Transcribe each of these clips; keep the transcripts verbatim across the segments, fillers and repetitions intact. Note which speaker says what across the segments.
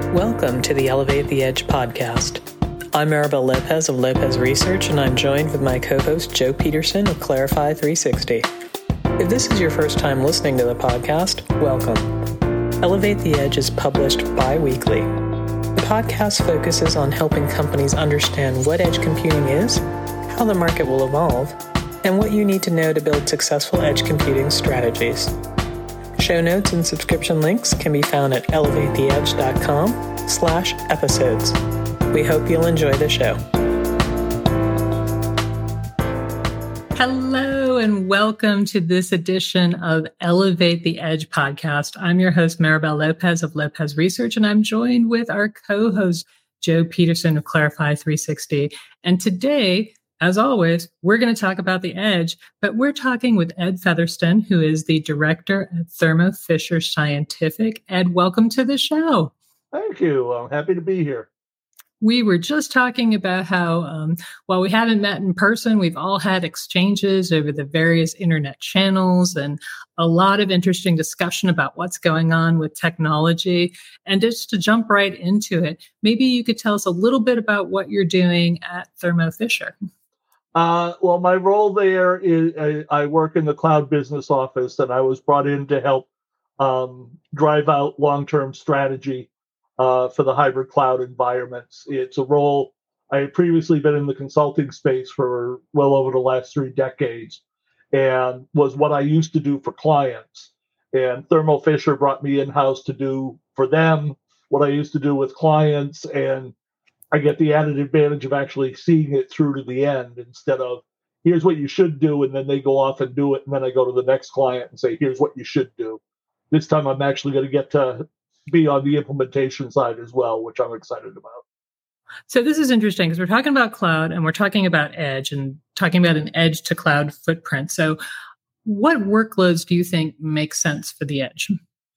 Speaker 1: Welcome to the Elevate the Edge podcast. I'm Maribel Lopez of Lopez Research, and I'm joined with my co-host Joe Peterson of Clarify three sixty. If this is your first time listening to the podcast, welcome. Elevate the Edge is published bi-weekly. The podcast focuses on helping companies understand what edge computing is, how the market will evolve, and what you need to know to build successful edge computing strategies. Show notes and subscription links can be found at elevate the edge dot com slash episodes. We hope you'll enjoy the show. Hello and welcome to this edition of Elevate the Edge podcast. I'm your host, Maribel Lopez of Lopez Research, and I'm joined with our co-host, Joe Peterson of Clarify three sixty. And today, as always, we're going to talk about the edge, but we're talking with Ed Featherston, who is the director at Thermo Fisher Scientific. Ed, welcome to the show.
Speaker 2: Thank you. I'm happy to be here.
Speaker 1: We were just talking about how, um, while we haven't met in person, we've all had exchanges over the various internet channels and a lot of interesting discussion about what's going on with technology. And just to jump right into it, maybe you could tell us a little bit about what you're doing at Thermo Fisher.
Speaker 2: Uh, well, my role there is uh, I work in the cloud business office, and I was brought in to help um, drive out long-term strategy uh, for the hybrid cloud environments. It's a role I had previously been in the consulting space for well over the last three decades, and was what I used to do for clients. And Thermo Fisher brought me in-house to do for them what I used to do with clients, and I get the added advantage of actually seeing it through to the end instead of here's what you should do, and then they go off and do it, and then I go to the next client and say, here's what you should do. This time I'm actually going to get to be on the implementation side as well, which I'm excited about.
Speaker 1: So this is interesting because we're talking about cloud and we're talking about edge and talking about an edge to cloud footprint. So what workloads do you think make sense for the edge?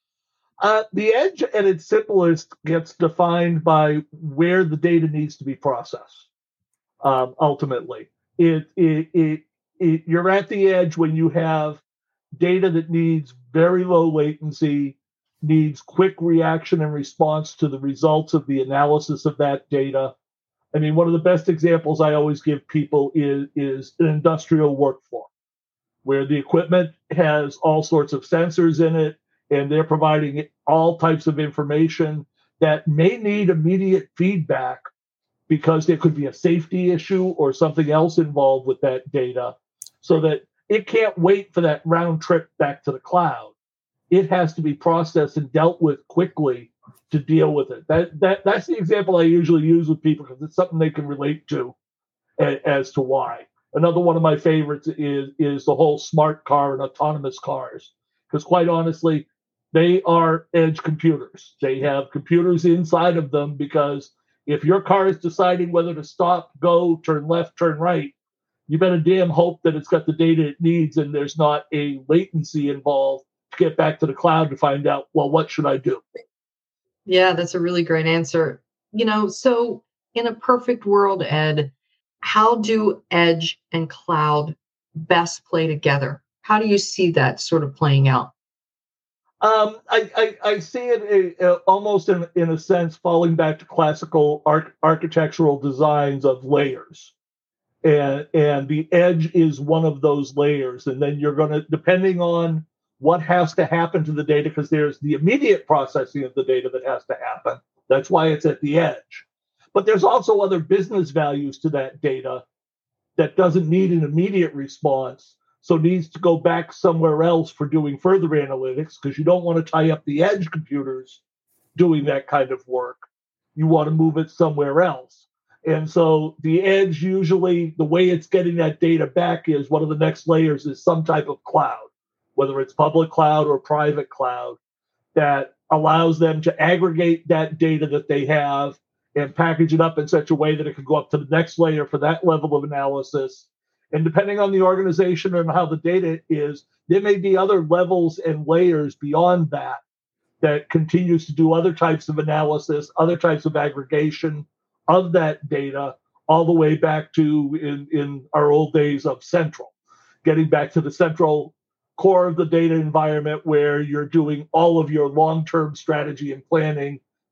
Speaker 2: Uh, the edge at its simplest gets defined by where the data needs to be processed. Um, ultimately, it, it, it, it, you're at the edge when you have data that needs very low latency, needs quick reaction and response to the results of the analysis of that data. I mean, one of the best examples I always give people is, is an industrial workflow, where the equipment has all sorts of sensors in it, and they're providing all types of information that may need immediate feedback because there could be a safety issue or something else involved with that data, so that it can't wait for that round trip back to the cloud. It has to be processed and dealt with quickly to deal with it. That that that's the example I usually use with people because it's something they can relate to as, as to why. Another one of my favorites is, is the whole smart car and autonomous cars, because quite honestly, they are edge computers. They have computers inside of them because if your car is deciding whether to stop, go, turn left, turn right, you better damn hope that it's got the data it needs and there's not a latency involved to get back to the cloud to find out, well, what should I do?
Speaker 3: Yeah, that's a really great answer. You know, so in a perfect world, Ed, how do edge and cloud best play together? How do you see that sort of playing out?
Speaker 2: Um, I, I, I see it uh, almost in, in a sense falling back to classical arch- architectural designs of layers. And, and the edge is one of those layers. And then you're going to, depending on what has to happen to the data, because there's the immediate processing of the data that has to happen. That's why it's at the edge. But there's also other business values to that data that doesn't need an immediate response, so needs to go back somewhere else for doing further analytics, because you don't want to tie up the edge computers doing that kind of work. You want to move it somewhere else. And so the edge, usually the way it's getting that data back is one of the next layers is some type of cloud, whether it's public cloud or private cloud, that allows them to aggregate that data that they have and package it up in such a way that it can go up to the next layer for that level of analysis. And depending on the organization and how the data is, there may be other levels and layers beyond that that continues to do other types of analysis, other types of aggregation of that data, all the way back to in, in our old days of central, getting back to the central core of the data environment where you're doing all of your long-term strategy and planning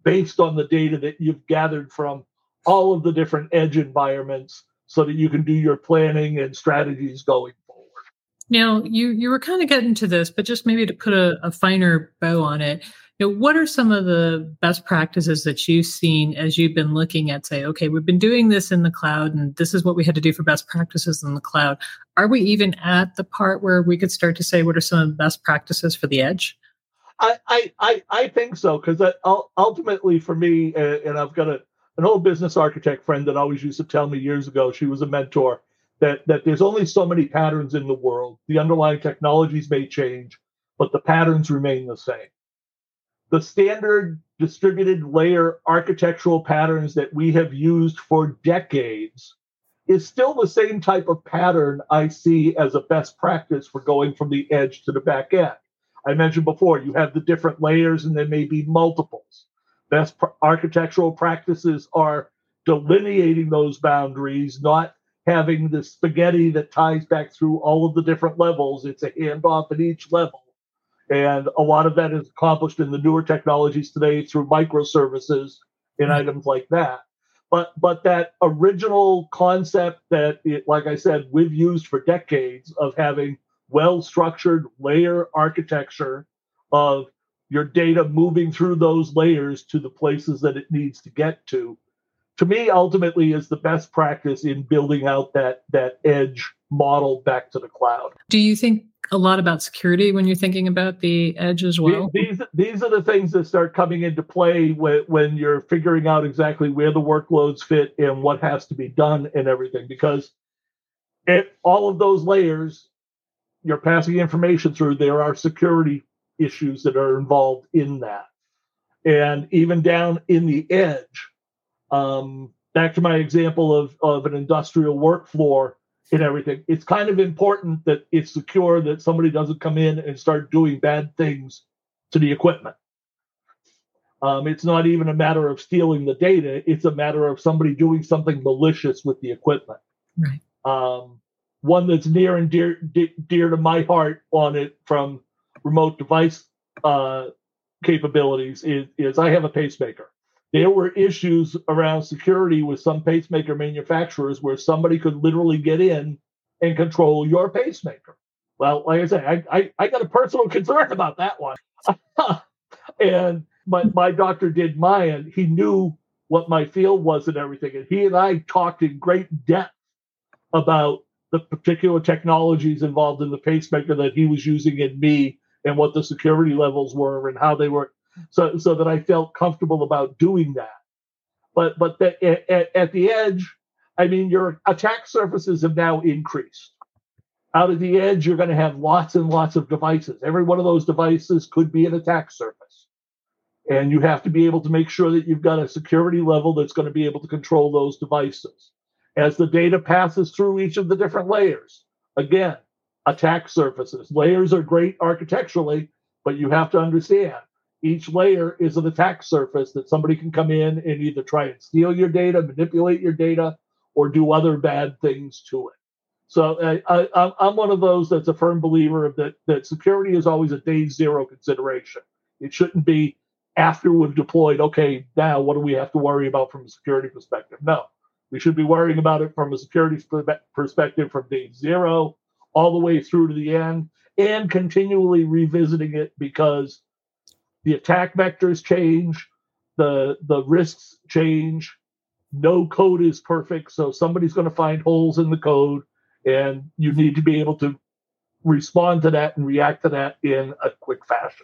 Speaker 2: based on the data that you've gathered from all of the different edge environments so that you can do your planning and strategies going forward.
Speaker 1: Now, you, you were kind of getting to this, but just maybe to put a, a finer bow on it, you know, what are some of the best practices that you've seen as you've been looking at, say, okay, we've been doing this in the cloud, and this is what we had to do for best practices in the cloud. Are we even at the part where we could start to say, what are some of the best practices for the edge?
Speaker 2: I, I, I, I think so, because ultimately for me, uh, and I've got a, an old business architect friend that always used to tell me years ago, she was a mentor, that, that there's only so many patterns in the world. The underlying technologies may change, but the patterns remain the same. The standard distributed layer architectural patterns that we have used for decades is still the same type of pattern I see as a best practice for going from the edge to the back end. I mentioned before, you have the different layers and there may be multiples. Best pr- architectural practices are delineating those boundaries, not having the spaghetti that ties back through all of the different levels. It's a handoff at each level. And a lot of that is accomplished in the newer technologies today through microservices and mm-hmm. items like that. But but that original concept that, it, like I said, we've used for decades of having well-structured layer architecture of your data moving through those layers to the places that it needs to get to, to me, ultimately is the best practice in building out that, that edge model back to the cloud.
Speaker 1: Do you think a lot about security when you're thinking about the edge as well?
Speaker 2: These, these are the things that start coming into play when, when you're figuring out exactly where the workloads fit and what has to be done and everything, because it, all of those layers, you're passing information through, there are security issues that are involved in that. And even down in the edge, um, back to my example of, of an industrial work floor and everything, it's kind of important that it's secure, that somebody doesn't come in and start doing bad things to the equipment. Um, it's not even a matter of stealing the data. It's a matter of somebody doing something malicious with the equipment.
Speaker 1: Right.
Speaker 2: Um, one that's near and dear, de- dear to my heart on it from remote device uh, capabilities is, is I have a pacemaker. There were issues around security with some pacemaker manufacturers where somebody could literally get in and control your pacemaker. Well, like I said, I, I, I got a personal concern about that one. And my, my doctor did mine. He knew what my field was and everything. And he and I talked in great depth about the particular technologies involved in the pacemaker that he was using in me and what the security levels were and how they were, so so that I felt comfortable about doing that. But but the, at, at the edge, I mean, your attack surfaces have now increased. Out of the edge, you're going to have lots and lots of devices. Every one of those devices could be an attack surface. And you have to be able to make sure that you've got a security level that's going to be able to control those devices. As the data passes through each of the different layers, again, attack surfaces. Layers are great architecturally, but you have to understand each layer is an attack surface that somebody can come in and either try and steal your data, manipulate your data, or do other bad things to it. So I, I, I'm one of those that's a firm believer of that, that security is always a day zero consideration. It shouldn't be after we've deployed, okay, now what do we have to worry about from a security perspective? No, we should be worrying about it from a security perspective from day zero all the way through to the end and continually revisiting it because the attack vectors change, the, the risks change. No code is perfect, so somebody's going to find holes in the code, and you need to be able to respond to that and react to that in a quick fashion.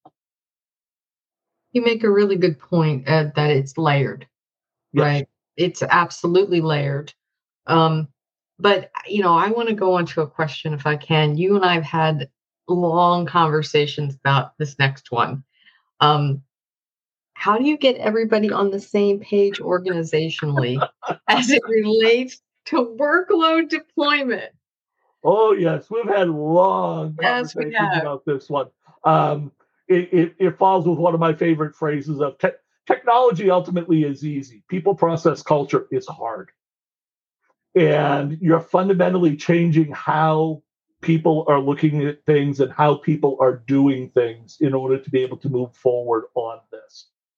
Speaker 3: You make a really good point, Ed, that it's layered, yes. Right? It's absolutely layered. Um, but, you know, I want to go on to a question if I can. You and I have had long conversations about this next one. Um, how do you get everybody on the same page organizationally as it relates to workload deployment?
Speaker 2: Oh, yes. We've had long yes, conversations about this one. Um, it, it, it falls with one of my favorite phrases of te- technology ultimately is easy. People, process, culture is hard. And you're fundamentally changing how people are looking at things and how people are doing things in order to be able to move forward on this.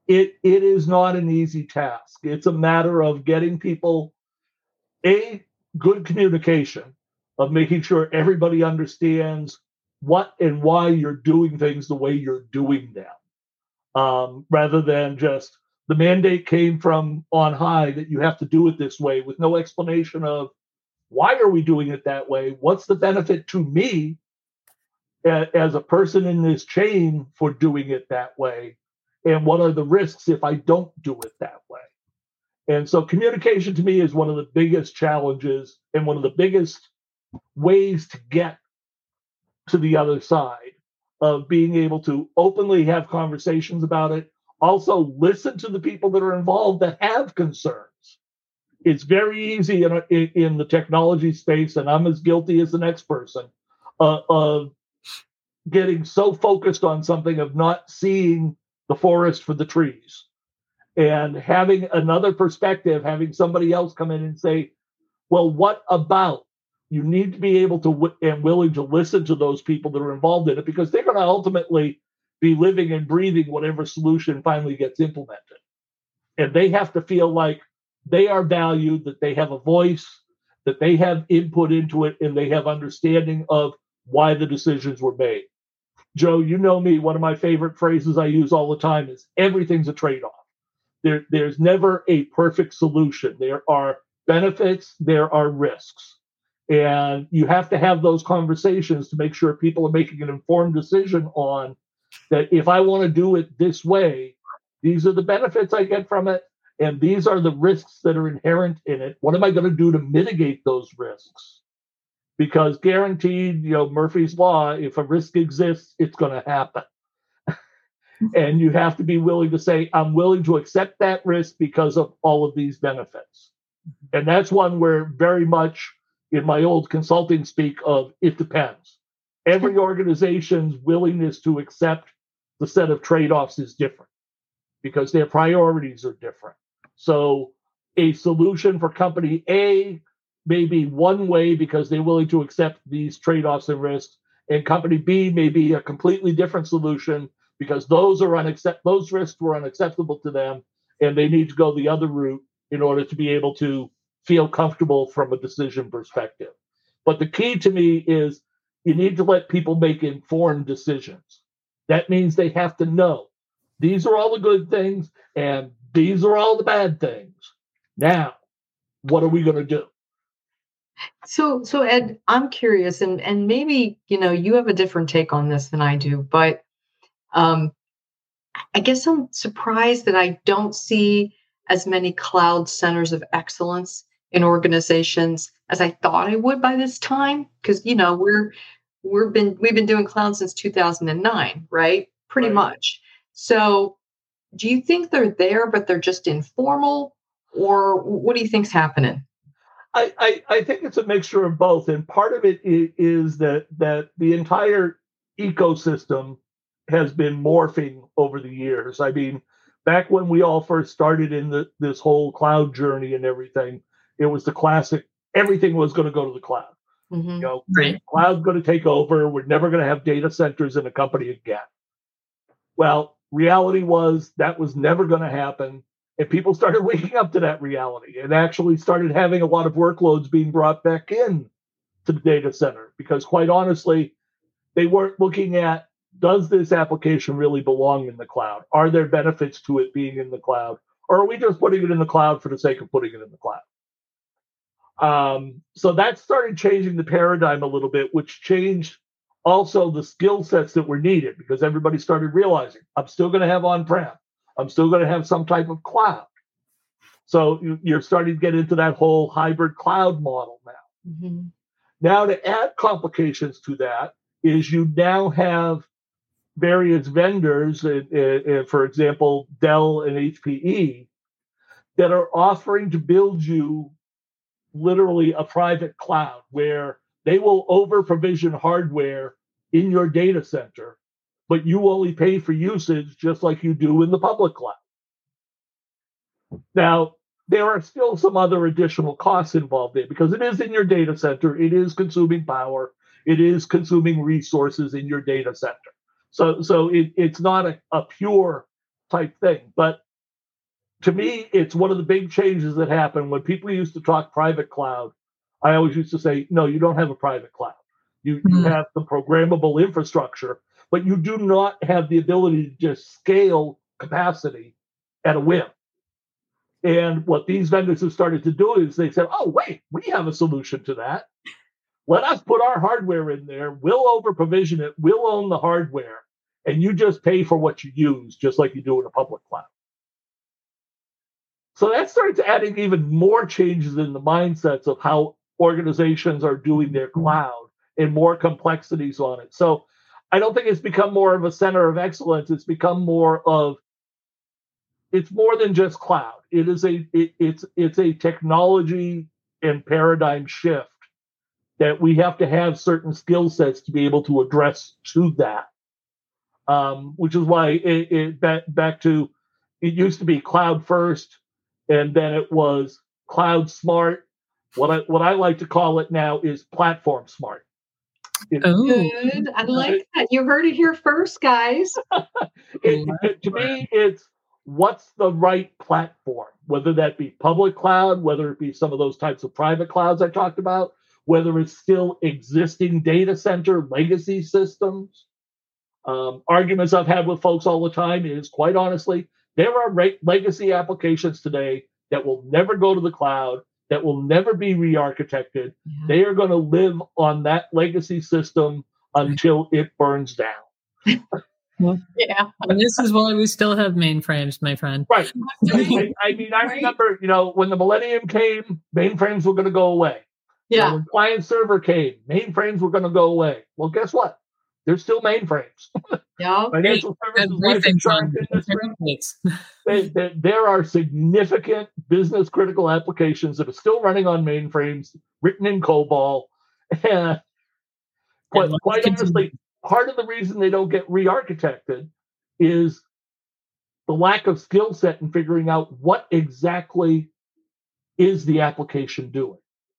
Speaker 2: it it is not an easy task. It's a matter of getting people a good communication, of making sure everybody understands what and why you're doing things the way you're doing them, um, rather than just the mandate came from on high that you have to do it this way with no explanation of why are we doing it that way? What's the benefit to me as a person in this chain for doing it that way? And what are the risks if I don't do it that way? And so communication to me is one of the biggest challenges and one of the biggest ways to get to the other side of being able to openly have conversations about it. Also listen to the people that are involved that have concerns. It's very easy in, a, in the technology space, and I'm as guilty as the next person, uh, of getting so focused on something of not seeing the forest for the trees, and having another perspective, having somebody else come in and say, well, what about? You need to be able to w- and willing to listen to those people that are involved in it, because they're going to ultimately be living and breathing whatever solution finally gets implemented. And they have to feel like they are valued, that they have a voice, that they have input into it, and they have understanding of why the decisions were made. Joe, you know me, one of my favorite phrases I use all the time is everything's a trade-off. There, there's never a perfect solution. There are benefits, there are risks. And you have to have those conversations to make sure people are making an informed decision on that. If I want to do it this way, these are the benefits I get from it, and these are the risks that are inherent in it. What am I going to do to mitigate those risks? Because guaranteed, you know, Murphy's Law, if a risk exists, it's going to happen. And you have to be willing to say, I'm willing to accept that risk because of all of these benefits. And that's one where very much in my old consulting speak of it depends. Every organization's willingness to accept the set of trade-offs is different because their priorities are different. So a solution for company A may be one way because they're willing to accept these trade-offs and risks, and company B may be a completely different solution because those are unaccept- those risks were unacceptable to them, and they need to go the other route in order to be able to feel comfortable from a decision perspective. But the key to me is you need to let people make informed decisions. That means they have to know these are all the good things and these are all the bad things. Now, what are we going to do?
Speaker 3: So, so Ed, I'm curious, and and maybe you know you have a different take on this than I do, but um, I guess I'm surprised that I don't see as many cloud centers of excellence in organizations as I thought I would by this time. Because you know we're we've been we've been doing cloud since two thousand nine, right? Pretty
Speaker 2: Right.
Speaker 3: much. So, do you think they're there, but they're just informal, or what do you think's happening?
Speaker 2: I, I, I think it's a mixture of both. And part of it is, is that that the entire ecosystem has been morphing over the years. I mean, back when we all first started in the, this whole cloud journey and everything, it was the classic, everything was going to go to the cloud.
Speaker 3: Mm-hmm.
Speaker 2: You know, right. Cloud's going to take over. We're never going to have data centers in a company again. Well, reality was that was never going to happen. And people started waking up to that reality and actually started having a lot of workloads being brought back in to the data center because, quite honestly, they weren't looking at, does this application really belong in the cloud? Are there benefits to it being in the cloud? Or are we just putting it in the cloud for the sake of putting it in the cloud? Um, so that started changing the paradigm a little bit, which changed also the skill sets that were needed because everybody started realizing, I'm still going to have on-prem. I'm still going to have some type of cloud. So you, you're starting to get into that whole hybrid cloud model now.
Speaker 3: Mm-hmm.
Speaker 2: Now, to add complications to that is you now have various vendors, uh, uh, for example, Dell and H P E, that are offering to build you literally a private cloud where they will over-provision hardware in your data center, but you only pay for usage just like you do in the public cloud. Now, there are still some other additional costs involved there because it is in your data center, it is consuming power, it is consuming resources in your data center. So, so it, it's not a, a pure type thing. But to me, it's one of the big changes that happened when people used to talk private cloud. I always used to say, no, you don't have a private cloud. You, mm-hmm. you have the programmable infrastructure, but you do not have the ability to just scale capacity at a whim. And what these vendors have started to do is they said, oh, wait, we have a solution to that. Let us put our hardware in there. We'll over-provision it. We'll own the hardware. And you just pay for what you use, just like you do in a public cloud. So that starts adding even more changes in the mindsets of how organizations are doing their cloud and more complexities on it. So I don't think it's become more of a center of excellence. It's become more of, it's more than just cloud. It is a, it, it's, it's a technology and paradigm shift that we have to have certain skill sets to be able to address to that. Um, which is why it, it back, back to, it used to be cloud first, and then it was cloud smart. What I what I like to call it now is platform smart.
Speaker 3: It, Good. I like it, that. You heard it here first, guys.
Speaker 2: it, it, to me, it's what's the right platform, whether that be public cloud, whether it be some of those types of private clouds I talked about, whether it's still existing data center legacy systems. Um, arguments I've had with folks all the time is, quite honestly, there are re- legacy applications today that will never go to the cloud, that will never be re-architected. Yeah. They are going to live on that legacy system until it burns down.
Speaker 3: Well, yeah.
Speaker 4: And this is why we still have mainframes, my friend.
Speaker 2: Right. I, I mean, I remember, you know, when the millennium came, mainframes were going to go away.
Speaker 3: Yeah.
Speaker 2: You know, when client server came, mainframes were going to go away. Well, guess what? There's still mainframes.
Speaker 3: Yeah.
Speaker 2: Financial services, life insurance industry. they, they, there are significant business critical applications that are still running on mainframes, written in COBOL. And quite, quite honestly, part of the reason they don't get re-architected is the lack of skill set in figuring out what exactly is the application doing.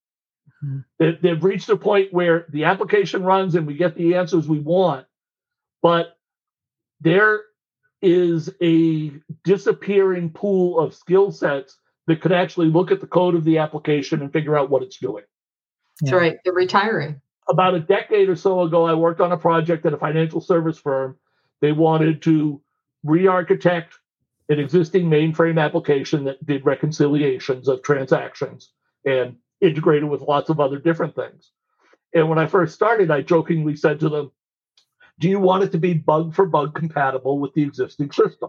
Speaker 2: They, they've reached a point where the application runs and we get the answers we want, but there is a disappearing pool of skill sets that could actually look at the code of the application and figure out what it's doing.
Speaker 3: That's yeah. right. They're retiring.
Speaker 2: About a decade or so ago, I worked on a project at a financial service firm. They wanted to re-architect an existing mainframe application that did reconciliations of transactions and integrated with lots of other different things. And when I first started, I jokingly said to them, do you want it to be bug for bug compatible with the existing system?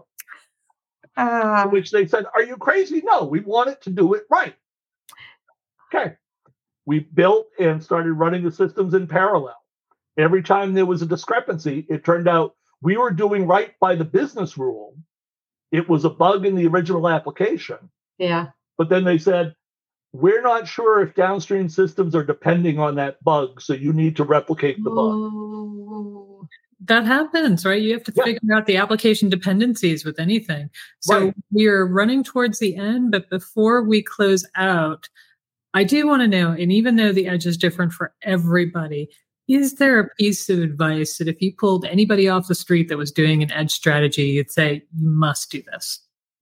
Speaker 2: Uh, to which they said, are you crazy? No, we want it to do it right. Okay. We built and started running the systems in parallel. Every time there was a discrepancy, it turned out we were doing right by the business rule. It was a bug in the original application.
Speaker 3: Yeah.
Speaker 2: But then they said, we're not sure if downstream systems are depending on that bug, so you need to replicate the bug.
Speaker 4: Oh, that happens, right? You have to
Speaker 2: yeah.
Speaker 4: figure out the application dependencies with anything. So
Speaker 2: right.
Speaker 4: we are running towards the end, but before we close out, I do want to know, and even though the edge is different for everybody, is there a piece of advice that if you pulled anybody off the street that was doing an edge strategy, you'd say, you must do this?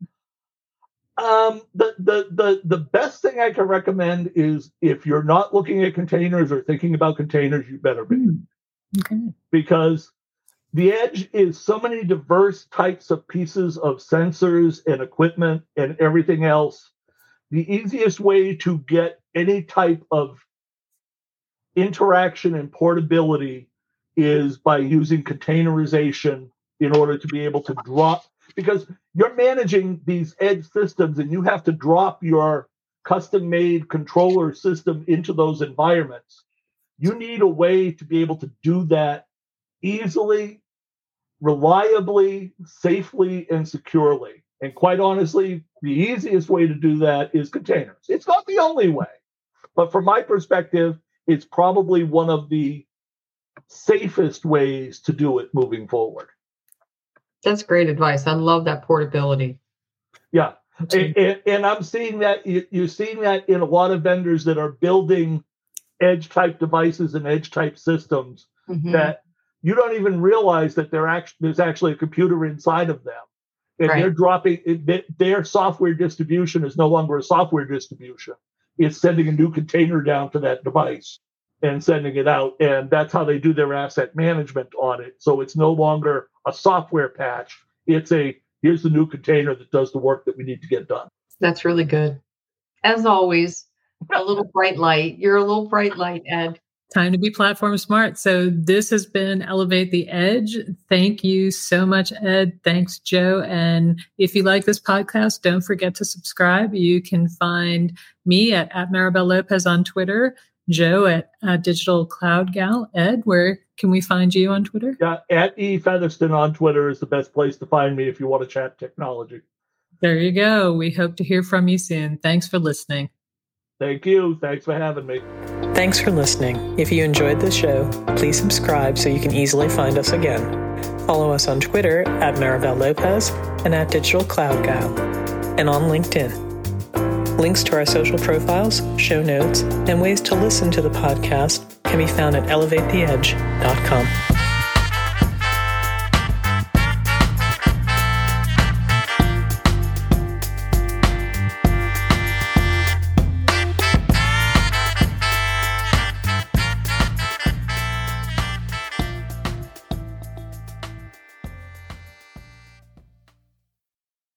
Speaker 2: Um, the, the, the, the best thing I can recommend is if you're not looking at containers or thinking about containers, you better be.
Speaker 4: Okay.
Speaker 2: Because the edge is so many diverse types of pieces of sensors and equipment and everything else. The easiest way to get any type of interaction and portability is by using containerization in order to be able to drop, because you're managing these edge systems and you have to drop your custom-made controller system into those environments. You need a way to be able to do that easily, reliably, safely, and securely. And quite honestly, the easiest way to do that is containers. It's not the only way, but from my perspective, it's probably one of the safest ways to do it moving forward.
Speaker 3: That's great advice. I love that portability.
Speaker 2: Yeah. And, and, and I'm seeing that, you're seeing that in a lot of vendors that are building edge type devices and edge type systems mm-hmm. that you don't even realize that they're actually, there's actually a computer inside of them. And
Speaker 3: Right.
Speaker 2: they're dropping, it- their software distribution is no longer a software distribution. It's sending a new container down to that device and sending it out. And that's how they do their asset management on it. So it's no longer a software patch. It's a, here's the new container that does the work that we need to get done.
Speaker 3: That's really good. As always, a little bright light. You're a little bright light, Ed.
Speaker 4: Time to be platform smart. So this has been Elevate the Edge. Thank you so much, Ed. Thanks, Joe. And if you like this podcast, don't forget to subscribe. You can find me at, at Maribel Lopez on Twitter, Joe at uh, Digital Cloud Gal. Ed, where can we find you on Twitter?
Speaker 2: Yeah, at E Featherston on Twitter is the best place to find me if you want to chat technology.
Speaker 4: There you go. We hope to hear from you soon. Thanks for listening.
Speaker 2: Thank you. Thanks for having me.
Speaker 1: Thanks for listening. If you enjoyed this show, please subscribe so you can easily find us again. Follow us on Twitter at Maribel Lopez and at Digital Cloud Gal, and on LinkedIn. Links to our social profiles, show notes, and ways to listen to the podcast can be found at elevate the edge dot com.